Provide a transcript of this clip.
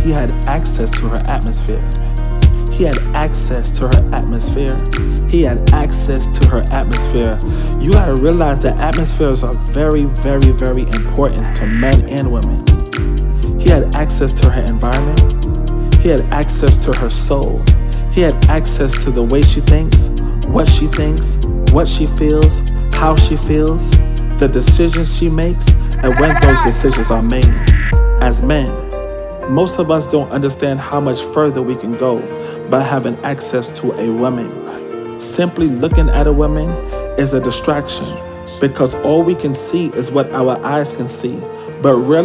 he had access to her atmosphere. He had access to her atmosphere. He had access to her atmosphere. You gotta realize that atmospheres are very, very, very important to men and women. He had access to her environment. He had access to her soul. He had access to the way she thinks, what she feels, how she feels, the decisions she makes, and when those decisions are made. As men, most of us don't understand how much further we can go by having access to a woman. Simply looking at a woman is a distraction because all we can see is what our eyes can see, but really